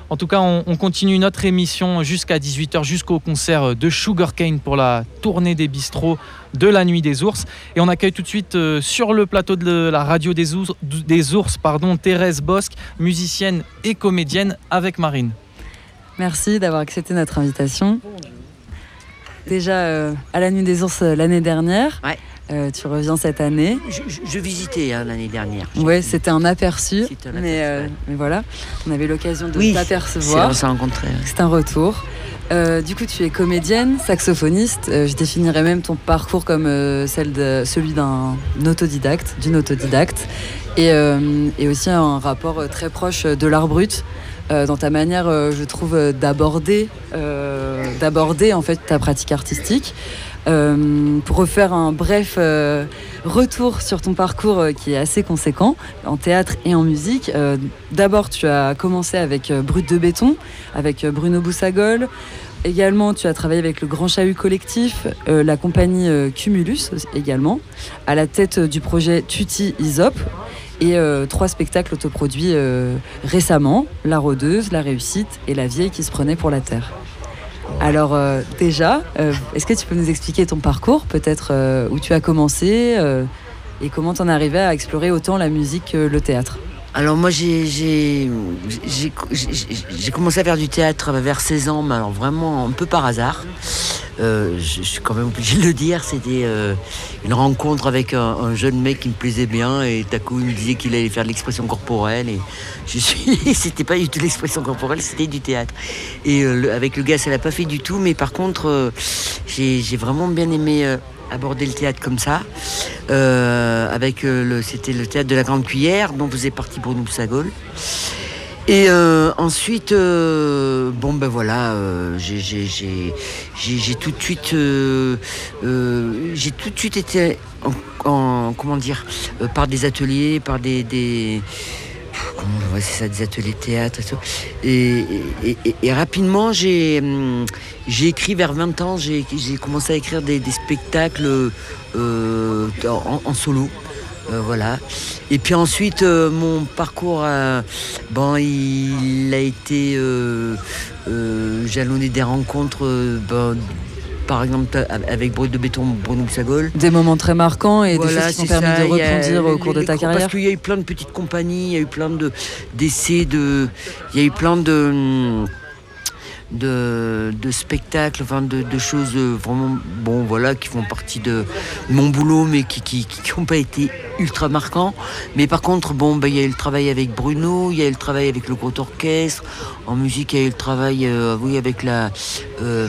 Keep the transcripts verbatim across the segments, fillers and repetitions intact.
En tout cas, on, on continue notre émission jusqu'à dix-huit heures, jusqu'au concert de Sugarcane pour la tournée des bistrots de la Nuit des Ours. Et on accueille tout de suite euh, sur le plateau de la radio des Ours, des ours pardon, Thérèse Bosc, musicienne et comédienne avec Marine. Merci d'avoir accepté notre invitation. Déjà euh, à la Nuit des Ours euh, l'année dernière. Ouais. Euh, tu reviens cette année. Je, je, je visitais hein, l'année dernière. Oui, c'était un aperçu. C'était un mais, aperçu, euh, ouais. mais voilà, on avait l'occasion de oui, t'apercevoir. On s'est rencontrés. Ouais. C'est un retour. Euh, du coup, tu es comédienne, saxophoniste. Euh, je définirais même ton parcours comme euh, celle de, celui d'un autodidacte, d'une autodidacte. Et, euh, et aussi un rapport très proche de l'art brut. Euh, dans ta manière, euh, je trouve, d'aborder, euh, d'aborder en fait ta pratique artistique. Euh, pour refaire un bref euh, retour sur ton parcours euh, qui est assez conséquent en théâtre et en musique. Euh, d'abord, tu as commencé avec euh, Brut de béton, avec euh, Bruno Boussagol. Également, tu as travaillé avec le Grand Chahut Collectif, euh, la compagnie euh, Cumulus également, à la tête euh, du projet Tutti Isop. Et euh, trois spectacles autoproduits euh, récemment, La Rôdeuse, La Réussite et La Vieille qui se prenait pour la terre. Alors euh, déjà, euh, est-ce que tu peux nous expliquer ton parcours, peut-être euh, où tu as commencé euh, et comment tu en es arrivé à explorer autant la musique que le théâtre ? Alors moi j'ai, j'ai, j'ai, j'ai, j'ai commencé à faire du théâtre vers seize ans, mais alors vraiment un peu par hasard. Euh, je, je suis quand même obligé de le dire, c'était euh, une rencontre avec un, un jeune mec qui me plaisait bien et d'un coup il me disait qu'il allait faire de l'expression corporelle et je suis, c'était pas du tout de l'expression corporelle, c'était du théâtre. Et euh, le, avec le gars ça l'a pas fait du tout, mais par contre euh, j'ai, j'ai vraiment bien aimé euh, aborder le théâtre comme ça. Euh, avec euh, le, c'était le théâtre de la Grande Cuillère dont faisait partie Bruno Boussagol. Et euh, ensuite, euh, bon ben voilà, euh, j'ai, j'ai, j'ai, j'ai, j'ai tout de suite, euh, euh, j'ai tout de suite été en, en comment dire, euh, par des ateliers, par des, des comment ouais, c'est ça, des ateliers de théâtre et tout. Et, et, et, et rapidement, j'ai, j'ai écrit vers vingt ans, j'ai, j'ai commencé à écrire des, des spectacles euh, en, en solo. Euh, voilà. Et puis ensuite, euh, mon parcours, euh, bon, il a été euh, euh, jalonné des rencontres, euh, ben, par exemple avec Brut de béton, Bruno Boussagol. Des moments très marquants et voilà, des choses qui t'ont permis ça, de rebondir a, au cours les, de ta les, carrière. Parce qu'il y a eu plein de petites compagnies, il y a eu plein de, d'essais, de, il y a eu plein de... De, de spectacles, enfin de, de choses vraiment bon voilà qui font partie de mon boulot mais qui qui qui n'ont pas été ultra marquants. Mais par contre bon ben il y a eu le travail avec Bruno, il y a eu le travail avec le gros orchestre. En musique il y a eu le travail euh, oui avec la euh,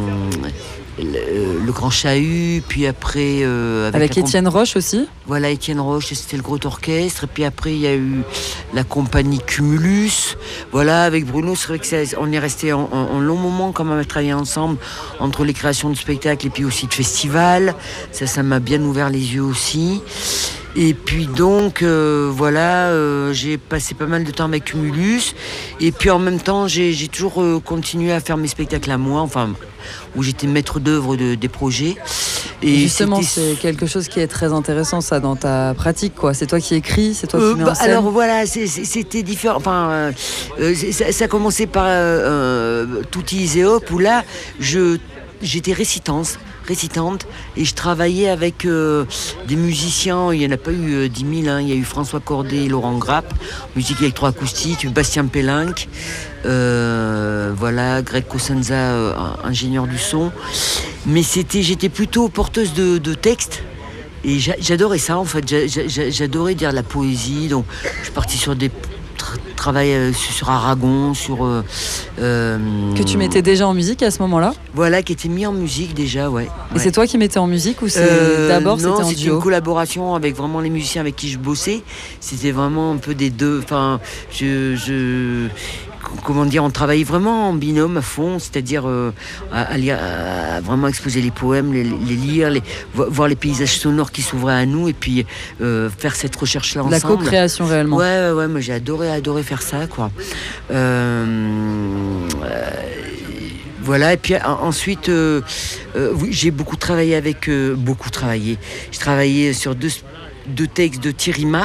le, le Grand Chahut, puis après euh, avec, avec Étienne comp- Roche aussi. Voilà, Étienne Roche, c'était le gros orchestre. Et puis après il y a eu la compagnie Cumulus. Voilà, avec Bruno, c'est vrai que ça, on est resté en, en, en long moment quand même à travailler ensemble entre les créations de spectacles et puis aussi de festivals. Ça, ça m'a bien ouvert les yeux aussi. Et puis donc, euh, voilà, euh, j'ai passé pas mal de temps avec Cumulus. Et puis en même temps, j'ai, j'ai toujours euh, continué à faire mes spectacles à moi, enfin, où j'étais maître d'œuvre de, des projets. Et justement, c'est quelque chose qui est très intéressant, ça, dans ta pratique, quoi. C'est toi qui écris, c'est toi euh, qui mets bah, en scène. Alors voilà, c'est, c'est, c'était différent. Enfin, euh, euh, ça, ça a commencé par euh, Tutti Isop, où là, je, j'étais récitante. récitante et je travaillais avec euh, des musiciens, il n'y en a pas eu euh, dix mille, hein. Il y a eu François Cordet et Laurent Grappe, musique électroacoustique, Bastien Pélinck, euh, voilà, Greg Cosenza, euh, ingénieur du son. Mais c'était, j'étais plutôt porteuse de, de textes. Et j'adorais ça en fait, j'adorais dire la poésie, donc je suis partie sur des tra- travail sur Aragon, sur... Euh, euh, que tu mettais déjà en musique à ce moment-là ? Voilà, qui était mis en musique déjà, ouais. Et ouais. c'est toi qui mettais en musique ou c'est euh, d'abord non, c'était en c'était duo ? une collaboration avec vraiment les musiciens avec qui je bossais. C'était vraiment un peu des deux, enfin, je... je comment dire, on travaillait vraiment en binôme à fond, c'est-à-dire euh, à, à, lire, à vraiment exposer les poèmes, les, les lire, les, voir les paysages sonores qui s'ouvraient à nous et puis euh, faire cette recherche-là ensemble. La co-création réellement. Ouais, ouais, ouais, moi j'ai adoré, adoré faire ça, quoi. Euh, euh, Voilà, et puis ensuite, euh, euh, oui, j'ai beaucoup travaillé avec... Euh, beaucoup travaillé. J'ai travaillé sur deux, deux textes de Thierry Marc,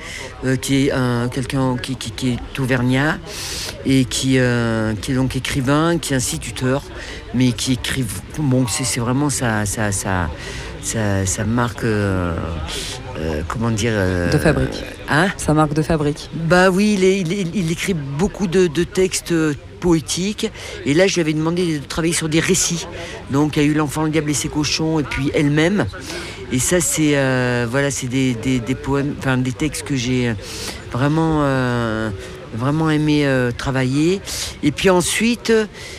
euh, qui est un, quelqu'un qui, qui, qui est auvergnat et qui, euh, qui est donc écrivain, qui est instituteur, mais qui écrit. Bon, c'est, c'est vraiment sa, sa, sa, sa, sa marque. Euh, euh, comment dire euh, De fabrique. Hein Sa marque de fabrique. Bah oui, il, est, il, est, il écrit beaucoup de, de textes poétiques. Et là, je lui avais demandé de travailler sur des récits. Donc, il y a eu L'Enfant, le Diable et ses cochons, et puis Elle-même. Et ça, c'est euh, voilà, c'est des, des, des poèmes, enfin des textes que j'ai vraiment, euh, vraiment aimé euh, travailler. Et puis ensuite,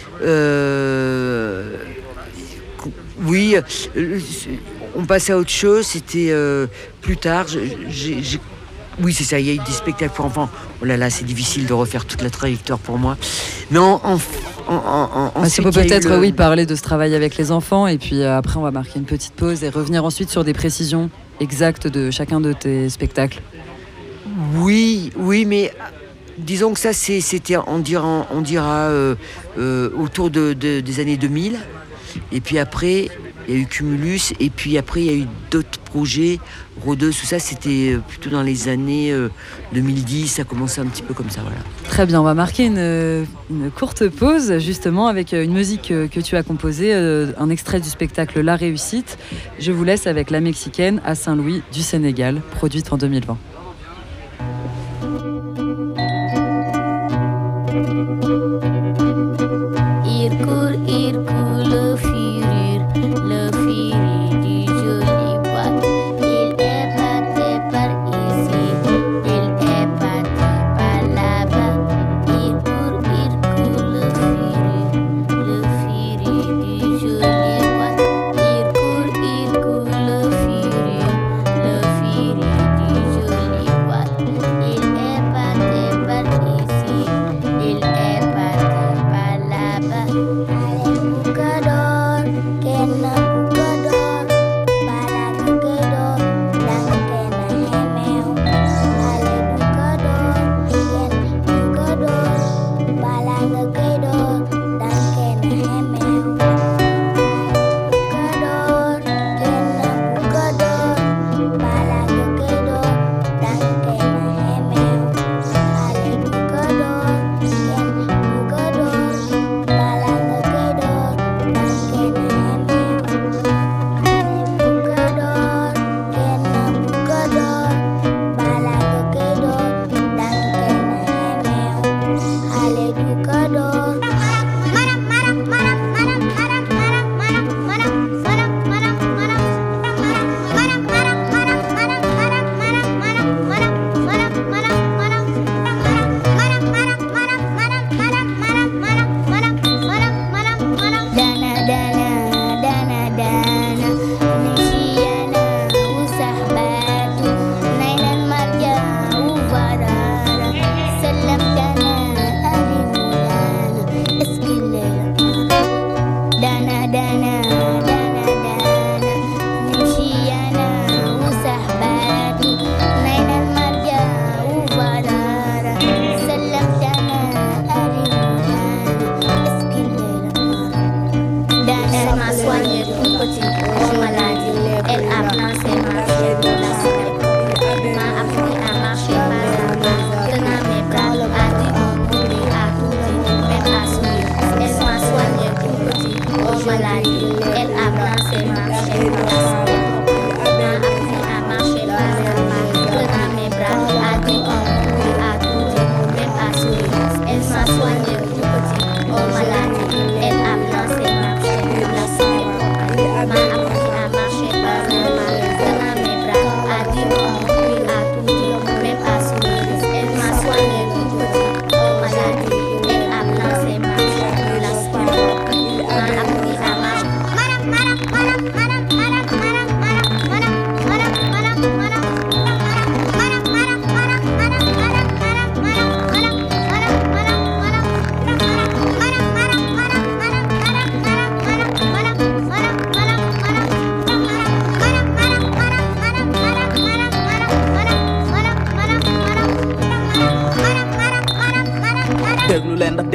euh, oui, euh, on passait à autre chose. C'était euh, plus tard. J'ai, j'ai, oui, c'est ça. Il y a eu des spectacles pour enfants. Oh là là, c'est difficile de refaire toute la trajectoire pour moi. Mais en, en En, en, en, on peut peut-être le... oui, parler de ce travail avec les enfants et puis euh, après on va marquer une petite pause et revenir ensuite sur des précisions exactes de chacun de tes spectacles. Oui, oui, mais disons que ça c'est, c'était, on dira, on dira euh, euh, autour de, de, des années deux mille. Et puis après, il y a eu Cumulus et puis après il y a eu d'autres projets, Rôdeuse, tout ça, c'était plutôt dans les années euh, deux mille dix, ça commençait un petit peu comme ça, voilà. Très bien, on va marquer une, une courte pause justement avec une musique que tu as composée, un extrait du spectacle La Réussite. Je vous laisse avec La Mexicaine à Saint-Louis du Sénégal, produite en deux mille vingt.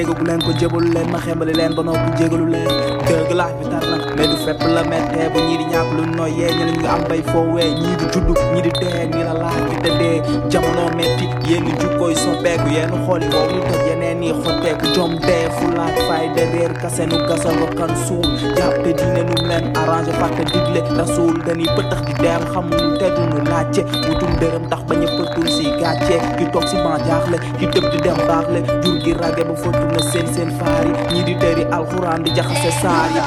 déggagu leen ko jébal leen ma xembali leen ba noppi jégalu leen dëgg laaj bi tar na mais du fépp la mettee bu ñii di ñàkk lu noyyee ñi ñu am bay foowee ñii di judd ñii di dee nii la laaj bi tëddee jamono metti yéen i jukkooy soppeeku yéen xooli wow ñu toj yeneen yi xotteeku jom dee fu laaj fay de réer kase nu gasal bakkan suul jàppe diine nu leen arrangé fàtte digle rasul dañuy bëtax di dem xamuñu te duñu laajte wutum dërëm tax ba ñëpp tul si gàcce ki toog si ban jaaxle ki tëb di dem baaxle jur gi rage ba fottu na seen seen faar yi ñii di tëri alxuraan di jaxase saar yi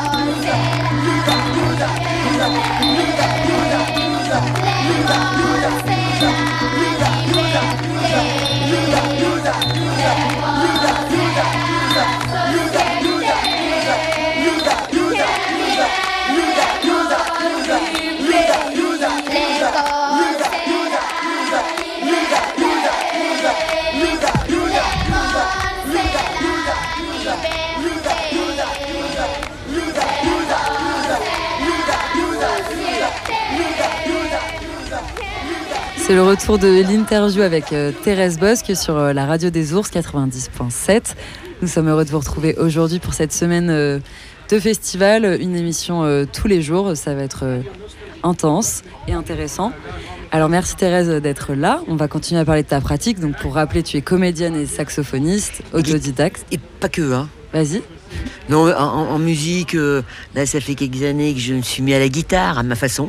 C'est le retour de l'interview avec euh, Thérèse Bosque sur euh, la radio des ours quatre-vingt-dix point sept. Nous sommes heureux de vous retrouver aujourd'hui pour cette semaine euh, de festival, une émission euh, tous les jours. Ça va être euh, intense et intéressant. Alors merci Thérèse d'être là. On va continuer à parler de ta pratique. Donc pour rappeler, tu es comédienne et saxophoniste, autodidacte. Et pas que, hein. Vas-y. Non, en, en musique, euh, là, ça fait quelques années que je me suis mis à la guitare, à ma façon.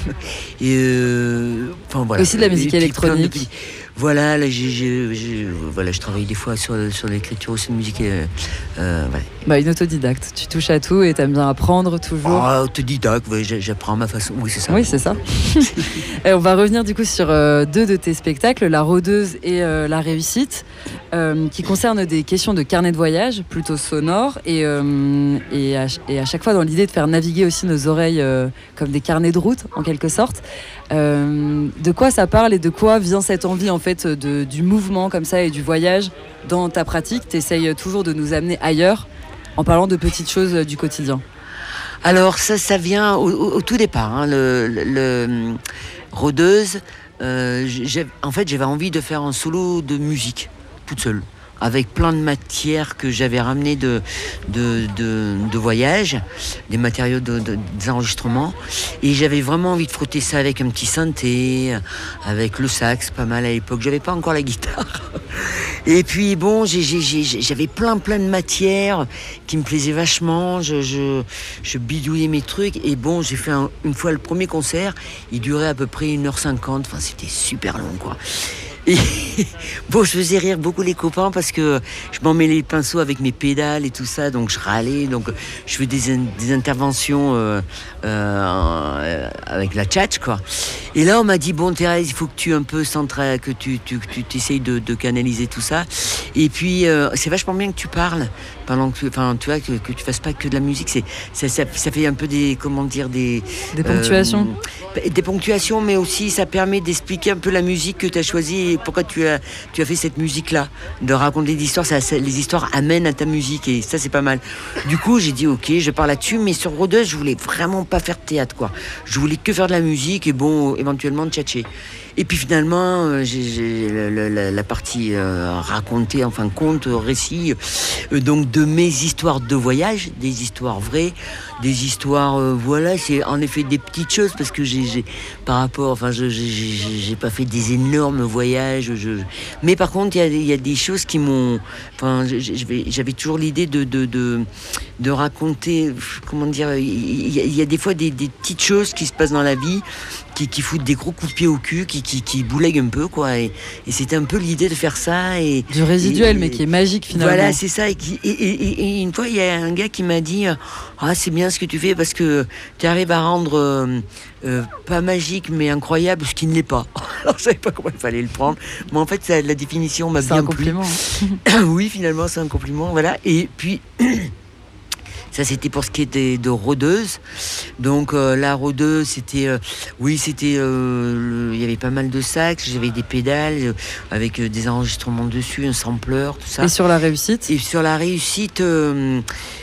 Et euh, enfin, voilà. Aussi de la musique électronique. De... Voilà, là, j'ai, j'ai, j'ai, voilà, je travaille des fois sur, sur l'écriture aussi de musique. Euh, euh, ouais. Bah, une autodidacte. Tu touches à tout et t'aimes bien apprendre toujours. Ah, autodidacte, ouais, j'apprends à ma façon. Oui, c'est ça. Oui, c'est ça. Et on va revenir du coup sur euh, deux de tes spectacles, La Rôdeuse et euh, La Réussite, euh, qui concernent des questions de carnet de voyage, plutôt sonores, et, euh, et, à, et à chaque fois dans l'idée de faire naviguer aussi nos oreilles euh, comme des carnets de route, en quelque sorte. Euh, de quoi ça parle et de quoi vient cette envie en fait de, du mouvement comme ça et du voyage dans ta pratique? Tu essayes toujours de nous amener ailleurs en parlant de petites choses du quotidien. Alors ça, ça vient au, au, au tout départ, hein, le, le, le Rôdeuse. Euh, j'ai, en fait, j'avais envie de faire un solo de musique toute seule, avec plein de matières que j'avais ramenées de, de, de, de voyage, des matériaux de, de, des enregistrements. Et j'avais vraiment envie de frotter ça avec un petit synthé, avec le sax, pas mal à l'époque. J'avais pas encore la guitare. Et puis bon, j'ai, j'ai, j'ai, j'avais plein plein de matières qui me plaisaient vachement. Je, je, je bidouillais mes trucs. Et bon, j'ai fait un, une fois le premier concert. Il durait à peu près une heure cinquante. Enfin, c'était super long, quoi. Et bon, je faisais rire beaucoup les copains parce que je m'en mêlais les pinceaux avec mes pédales et tout ça, donc je râlais, donc je fais des, des interventions euh, euh, avec la tchatch, quoi. Et là, on m'a dit, bon, Thérèse, il faut que tu un peu centra, que tu, tu, tu t'essayes de, de canaliser tout ça. Et puis, euh, c'est vachement bien que tu parles pendant que, enfin, tu vois, que, que tu fasses pas que de la musique. C'est, ça, ça, ça fait un peu des, comment dire, des... Des ponctuations. Euh, des ponctuations, mais aussi ça permet d'expliquer un peu la musique que tu as choisie et pourquoi tu as, tu as fait cette musique-là. De raconter des histoires, ça, ça, les histoires amènent à ta musique et ça, c'est pas mal. Du coup, j'ai dit, ok, je parle là-dessus, mais sur Rôdeuse, je voulais vraiment pas faire de théâtre, quoi. Je voulais que faire de la musique et bon, éventuellement tchatcher. Et puis finalement, euh, j'ai, j'ai la, la, la partie euh, racontée, enfin conte, récit, euh, donc de mes histoires de voyage, des histoires vraies, des histoires, euh, voilà, c'est en effet des petites choses parce que j'ai, j'ai par rapport, enfin, je, j'ai, j'ai, j'ai pas fait des énormes voyages, je, mais par contre, il y a, y a des choses qui m'ont, enfin, je, je vais, j'avais toujours l'idée de, de, de, de raconter, comment dire, il y, y a des fois des, des petites choses qui se passent dans la vie. Qui, qui foutent des gros coups de pied au cul, qui, qui, qui boulèguent un peu, quoi. Et, et c'était un peu l'idée de faire ça. Et, du résiduel, et, mais qui est magique, finalement. Voilà, c'est ça. Et, qui, et, et, et une fois, il y a un gars qui m'a dit « Ah, c'est bien ce que tu fais parce que tu arrives à rendre, euh, euh, pas magique, mais incroyable, ce qui ne l'est pas. » Alors, je savais pas comment il fallait le prendre. Mais en fait, ça, la définition m'a c'est bien un compliment. plu. Oui, finalement, c'est un compliment. Voilà. Et puis... Ça, c'était pour ce qui était de Rôdeuse. Donc, euh, la Rôdeuse, c'était... Euh, oui, c'était... Euh, il y avait pas mal de sax, j'avais des pédales euh, avec euh, des enregistrements dessus, un sampler, tout ça. Et sur La Réussite ? Et sur La Réussite, euh,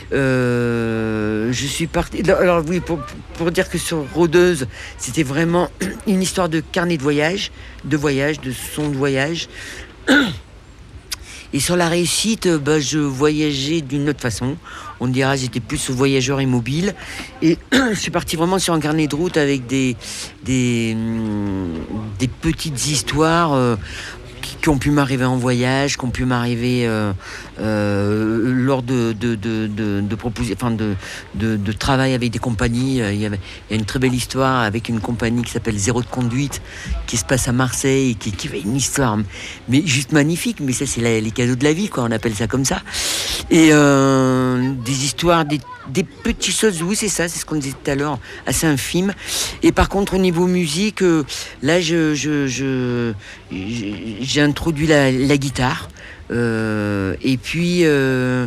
euh, je suis partie... Alors, oui, pour, pour dire que sur Rôdeuse, c'était vraiment une histoire de carnet de voyage, de voyage, de son de voyage... Et sur la réussite, bah, je voyageais d'une autre façon. On dira, j'étais plus voyageur immobile. Et je suis parti vraiment sur un carnet de route avec des, des, des petites histoires euh, qui, qui ont pu m'arriver en voyage, qui ont pu m'arriver euh, euh, lors de, de, de, de, de, proposi- enfin de, de, de travail avec des compagnies. Il y, avait, il y a une très belle histoire avec une compagnie qui s'appelle Zéro de Conduite, qui se passe à Marseille, et qui, qui fait une histoire mais juste magnifique. Mais ça, c'est la, les cadeaux de la vie, quoi. On appelle ça comme ça. Et euh, des histoires, des, des petites choses, oui, c'est ça, c'est ce qu'on disait tout à l'heure, assez infimes. Et par contre, au niveau musique, euh, là, je, je, je, j'ai introduit la, la guitare. Euh, et puis, euh,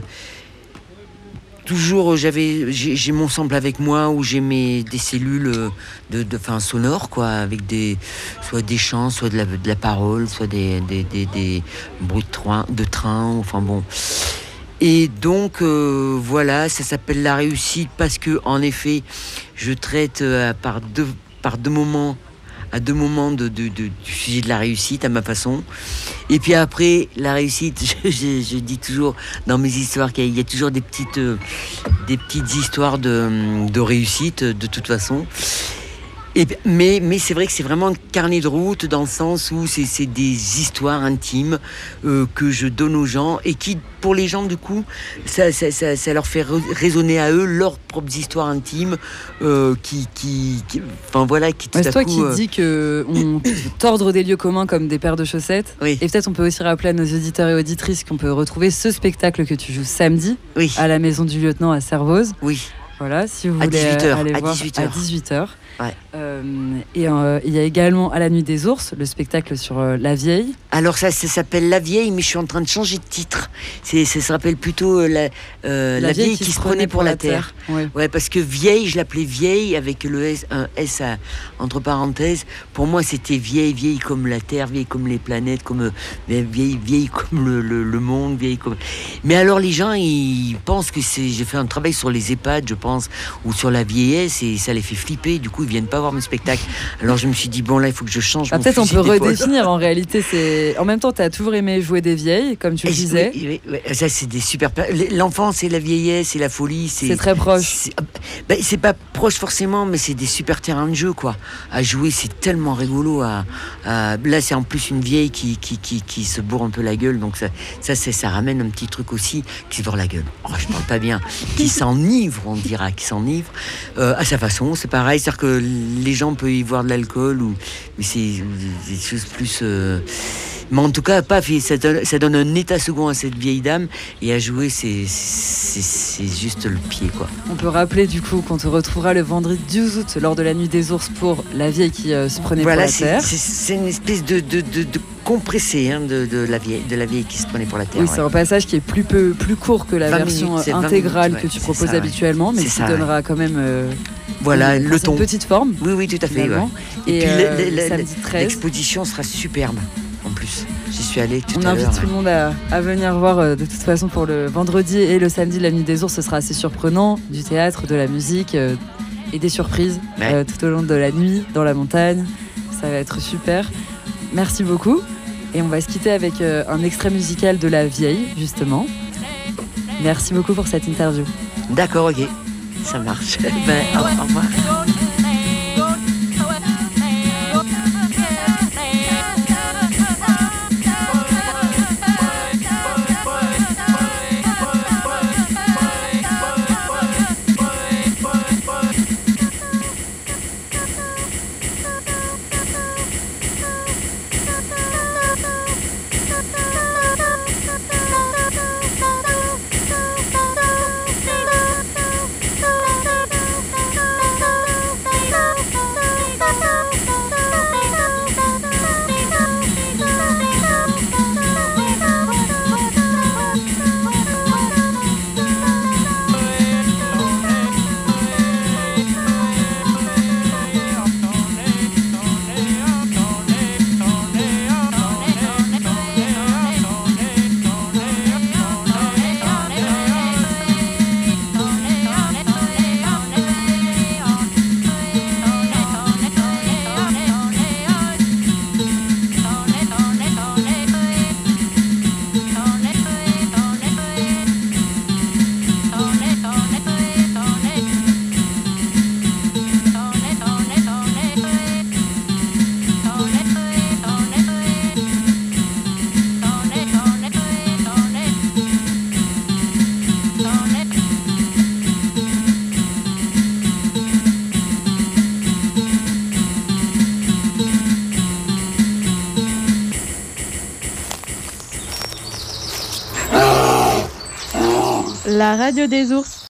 toujours, j'avais, j'ai, j'ai mon sample avec moi où j'ai mes, des cellules de, de, fin, sonores, quoi, avec des, soit des chants, soit de la, de la parole, soit des, des, des, des bruits de train, de train, enfin bon. Et donc, euh, voilà, ça s'appelle la réussite parce que, en effet, je traite euh, par, deux, par deux moments, à deux moments de, de, de, du sujet de la réussite à ma façon. Et puis après, la réussite, je, je, je dis toujours dans mes histoires qu'il y a toujours des petites, euh, des petites histoires de, de réussite, de toute façon. Et, mais, mais c'est vrai que c'est vraiment un carnet de route dans le sens où c'est, c'est des histoires intimes euh, que je donne aux gens et qui, pour les gens, du coup, ça, ça, ça, ça leur fait résonner à eux leurs propres histoires intimes euh, qui, qui, qui, enfin voilà, qui tout ouais, à c'est toi coup, qui euh... dis qu'on tordre des lieux communs comme des paires de chaussettes. Oui. Et peut-être on peut aussi rappeler à nos auditeurs et auditrices qu'on peut retrouver ce spectacle que tu joues samedi oui. à la Maison du Lieutenant à Servoz. Oui. Voilà, si vous à voulez dix-huit heures, aller à voir dix-huit à heures. dix-huit heures. Ouais. Euh, et euh, il y a également à la Nuit des Ours, le spectacle sur euh, La Vieille. Alors ça, ça s'appelle La Vieille, mais je suis en train de changer de titre. C'est, ça se rappelle plutôt euh, la, euh, la, la vieille, vieille qui, qui se prenait pour, pour la terre. terre. Ouais. ouais, parce que vieille, je l'appelais vieille avec le S, un S à, entre parenthèses. Pour moi, c'était vieille, vieille comme la terre, vieille comme les planètes, comme euh, vieille, vieille comme le, le, le monde, vieille comme. Mais alors les gens, ils pensent que c'est. J'ai fait un travail sur les EHPAD, je pense, ou sur la vieillesse, et ça les fait flipper. Du coup, ils viennent pas voir mes spectacles. Alors je me suis dit bon là, il faut que je change. Ah, mon peut-être on peut d'épaule. redéfinir. En réalité, c'est. En même temps, tu as toujours aimé jouer des vieilles, comme tu le disais. Oui, oui, oui. Ça, c'est des super. L'enfance, c'est la vieillesse, c'est la folie. C'est, c'est très proche. C'est, ben, c'est pas proche forcément, mais c'est des super terrains de jeu, quoi. À jouer, c'est tellement rigolo. À, à... Là, c'est en plus une vieille qui, qui, qui, qui se bourre un peu la gueule. Donc, ça, ça, c'est, ça ramène un petit truc aussi qui se bourre la gueule. Oh, je parle pas bien. Qui s'enivre, on dira, qui s'enivre. Euh, à sa façon, c'est pareil. C'est-à-dire que les gens peuvent y voir de l'alcool, ou... mais c'est des choses plus. Euh... Mais en tout cas, paf, ça donne, ça donne un état second à cette vieille dame. Et à jouer, c'est, c'est, c'est juste le pied, quoi. On peut rappeler du coup qu'on te retrouvera le vendredi douze août lors de la Nuit des Ours pour La Vieille qui euh, se prenait voilà, pour la terre. C'est, c'est une espèce de, de, de, de compressé hein, de, de, la vieille, de la vieille qui se prenait pour la terre. Oui, ouais. c'est un passage qui est plus, peu, plus court que la version minutes, intégrale minutes, ouais, que tu proposes ça, habituellement, mais qui ça, donnera ouais. quand même euh, voilà, une, le ton. petite forme. Oui, oui, tout à fait. Ouais. Et, et puis euh, le, le, le, samedi treize, l'exposition sera superbe. En plus, j'y suis allée tout on à l'heure. On invite tout le monde à, à venir voir euh, de toute façon pour le vendredi et le samedi la Nuit des Ours. Ce sera assez surprenant, du théâtre, de la musique euh, et des surprises ouais. euh, tout au long de la nuit dans la montagne. Ça va être super. Merci beaucoup. Et on va se quitter avec euh, un extrait musical de La Vieille, justement. Merci beaucoup pour cette interview. D'accord, ok. Ça marche. ben, au, au revoir. La radio des ours.